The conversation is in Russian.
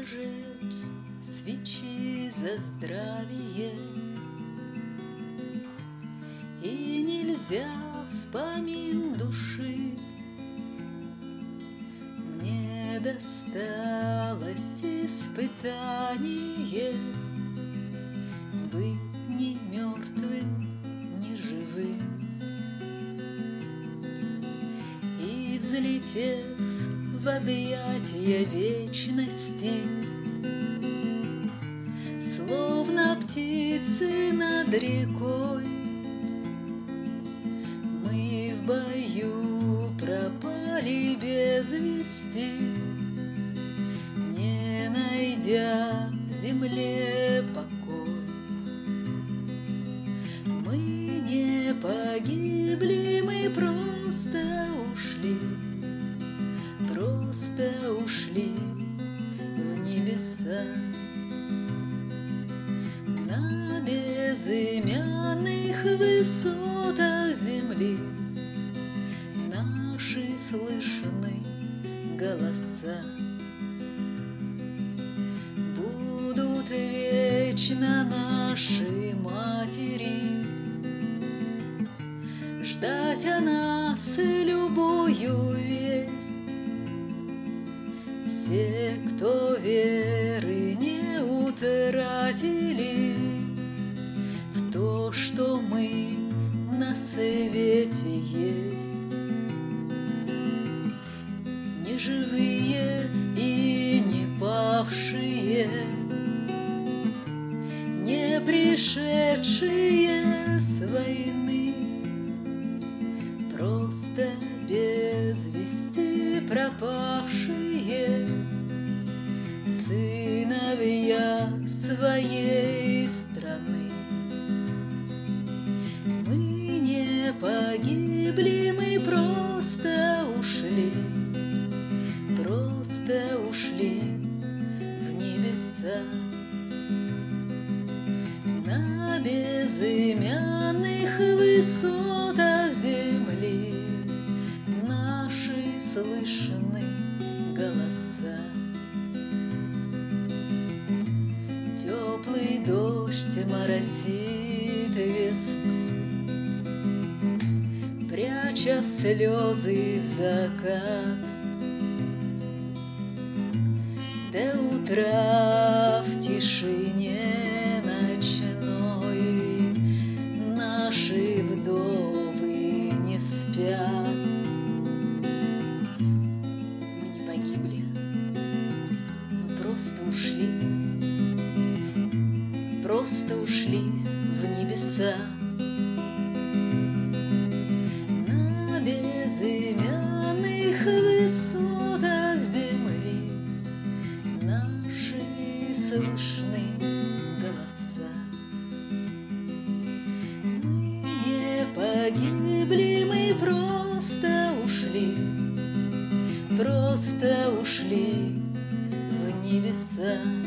зажечь свечи за здравие, и нельзя в помин души. Мне досталось испытание быть ни мертвым, ни живым. И, взлетев в объятия вечности, словно птицы над рекой, мы в бою пропали без вести, не найдя в земле покой. Мы не погибли, мы просто ушли в небеса. На безымянных высотах земли наши слышны голоса. Будут вечно наши матери ждать о нас любую весть. Все, кто веры не утратили в то, что мы на свете есть, не живые и не павшие, не пришедшие с войны, просто без вести пропавшие сыновья своей страны. Мы не погибли, мы просто ушли в небеса. На безымянных высотах земли наши слышны голоса. Теплый дождь моросит весной, пряча в слезы в закат. До утра в тишине ночной наши вдовы не спят. Мы не погибли, мы просто ушли в небеса. На безымянных высотах земли наши слышны голоса. Мы не погибли, мы просто ушли в небеса.